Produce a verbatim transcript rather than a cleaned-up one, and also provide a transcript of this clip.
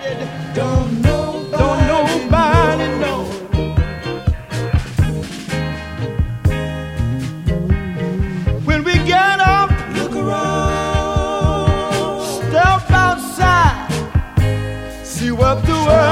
Don't nobody, don't nobody know. When we get up, look around, step outside, see what the world